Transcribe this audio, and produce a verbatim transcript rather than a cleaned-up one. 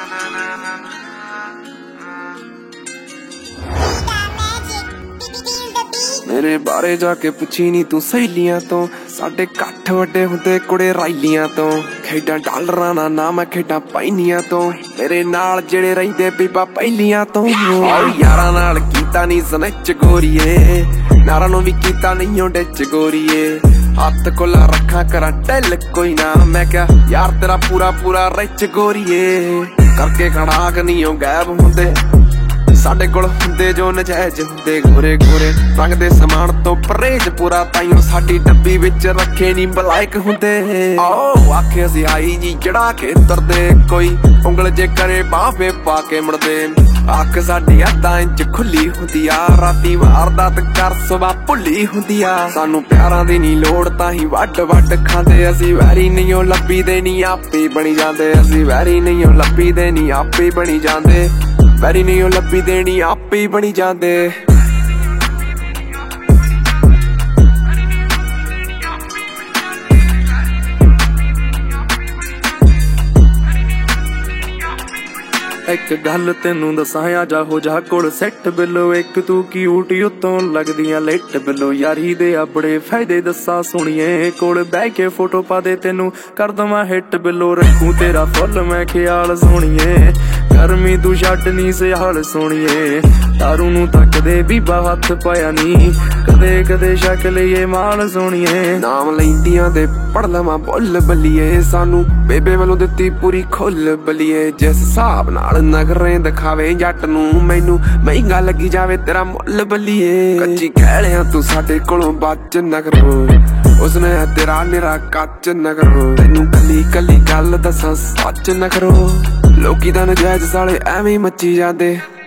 मेरे बारे जाके पुछी नी तू सहेलियां तो साडे कट्ठ वड्डे हुंदे कुड़े राइलियां तो खेडां डालरां ना ना मैं खेडां पाइनियां तो मेरे नाल जेड़े रहिंदे बीबा पहिलियां तो यारां नाल कीता नी सनच गोरीए नारां नूं वी कीता नहीं ओ डिच गोरीए हत्थ कोला रखा करा टेल कोई ना मैं क्या यार तेरा पूरा पूरा रिच गोरीए करके खड़ा नहीं ओ गैब हुंदे साडे कोल हुंदे जो नजायज हुंदे गोरे गोरे रंग दे समान तो परहेज पूरा ताइयों साडी डब्बी विच रखे नी बलायक हुंदे आओ आखे असी आई जी चढ़ा के तरदे कोई उंगल जे करे बावे पा के मुड़दे अख साडी अद्धा इंच खुली हुंदी आ राती वारदात कर सुबह भुली हुंदी आ सानू प्यारां दी नी लोड़ ताही वड वड खांदे असी वैरी नहीं ओ लब्बी दे नी आपे बनी जांदे असी वैरी नहीं ओ लब्बी दे नी आपे बनी जांदे वैरी नहीं ओ लब्बी देनी आपे ही बनी जांदे एक गल तेनू दसां जा हो जा कोल सैट बिलो एक तू क्यूट उत्तों लगदियां लेट बिलो यारी दे बड़े फायदे दसा सुनिए कोल बह के फोटो पा दे तेनू कर दवां हिट बिलो रखूं तेरा फुल मैं ख्याल सुनिए गर्मी तू छड्ड नी सियाल सुनिए दारू नू तकदे बीबा हथ पाया नी कदे कदे शक लईए माल सुनिए नाम लैंदियां दे पढ़ लवां बुल बलिए सानू बेबे वालों दित्ती पूरी खुल बलिए जिस हिसाब नाल नगरें दिखावे जट नू मैनू महंगा लगी जावे तेरा मुल बलिए कच्ची कहलियां तू साडे कोलों बच नगरो उसने तेरा निरा कच नगरो तेनू कली कली गल दसां सच नगरो लोकी दा नजायज साले एवें मची जांदे।